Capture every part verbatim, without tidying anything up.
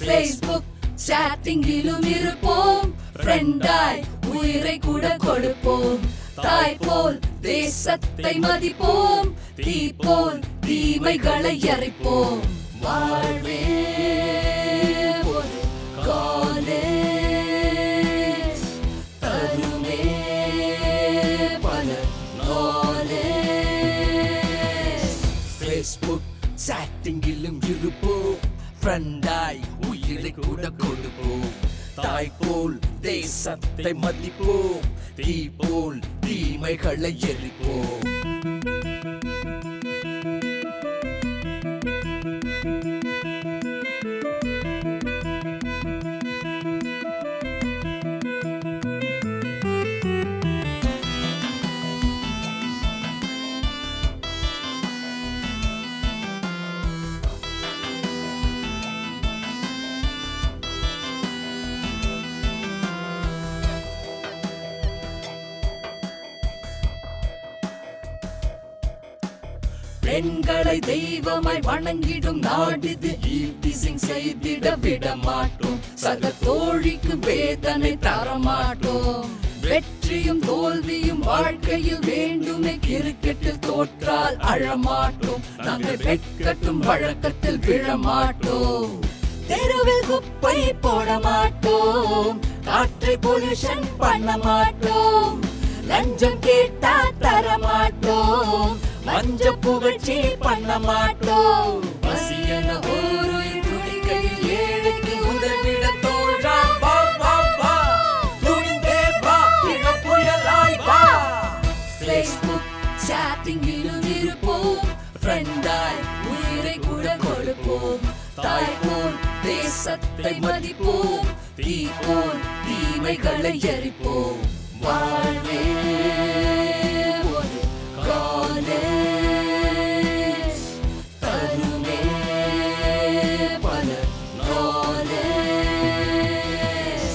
Facebook சாட்டிங்கிலும் இருப்போம், ஃப்ரெண்டாய் உயிரை கூட கொடுப்போம். தாய் போல் தேசத்தை மதிப்போம், தீ போல் தீமைகளை எரிப்போம். வாழ்வே ஒரு காலேஜ், தருமே பல நாலேஜ். Facebook சாட்டிங்கிலும் இருப்போம், ஃப்ரெண்டாய் உயிரை கூட கொடுப்போம். தாய் போல் தேசத்தை மதிப்போம், தீ போல் தீமைகளை எரிப்போம். பெண்களை தெய்வமாய் வணங்கிடும் நாடிது, ஈவ்டீசிங் செய்திட விட மாட்டோம். சக தோழிக்கு வேதனை தரமாட்டோம். வெற்றியும் தோல்வியும் வாழ்க்கையில் வேண்டுமே, கிரிக்கெட்டில் தோற்றால் அழமாட்டோம். நாங்கள் வெட்கட்டும் வழக்கத்தில் விழமாட்டோம். தெருவில் குப்பை போட மாட்டோம், காற்றை பொல்யூஷன் பண்ண மாட்டோம். லஞ்சம் கேட்டா தர மாட்டோம், மஞ்ச புகழ்ச்சி பண்ண மாட்டோம். பசியன ஒரு துணிக்கையில் ஏழைக்கு உதவிட தோழா, வா வா வா துணிந்தே வா, இன புயலாய் வா. Facebook சாட்டிங்கிலும் இருப்போம், ஃப்ரெண்டாய் உயிரை கூட கொடுப்போம். தாய் போல் தேசத்தை மதிப்போம், தீ போல் தீமைகளை எரிப்போம். வாழ்வே ஒரு காலேஜ், தருமே பல நாலேஜ்.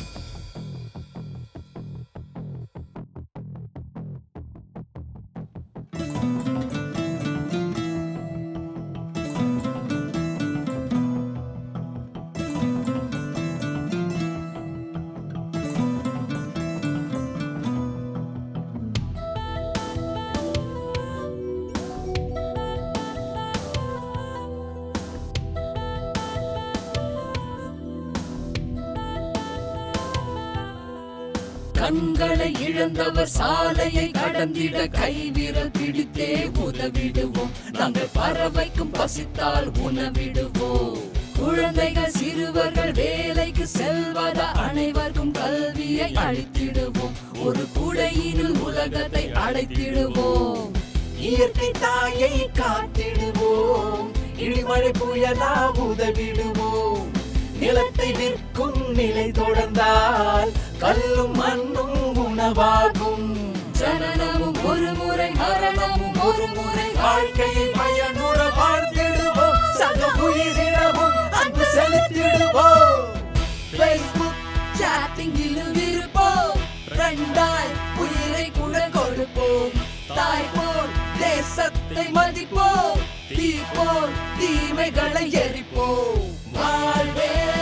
கண்களை இழந்தவர் சாலையை கடந்திட கைவிரல் பிடித்தே உதவிடுவோம். நாங்கள் பறவைக்கும் பசித்தால் உணவிடுவோம். குழந்தைகள் சிறுவர்கள் வேலைக்கு செல்வத அனைவருக்கும் கல்வியை அளித்திடுவோம். ஒரு குடையினில் உலகத்தை அடைத்திடுவோம். இயற்கை தாயை காத்திடுவோம், இடிமழை புயலா உதவிடுவோம். நிலத்தை விற்கும் நிலை தொடர்ந்தால் கல்லும் மண்ணும் உணவாகும். ஜனனமும் ஒரு முறை, மரணமும் ஒரு முறை, வாழ்க்கையை பயனுற வாழ்த்திடுவோம். சக உயிரினமும் அன்பு செலுத்திடுவோம். Facebook சாட்டிங்கிலும் இருப்போம், ஃப்ரெண்டாய் உயிரை கூட கொடுப்போம். தாய் போல் தேசத்தை மதிப்போம், தீ போல் தீமைகளை எரிப்போம். வாழ்வே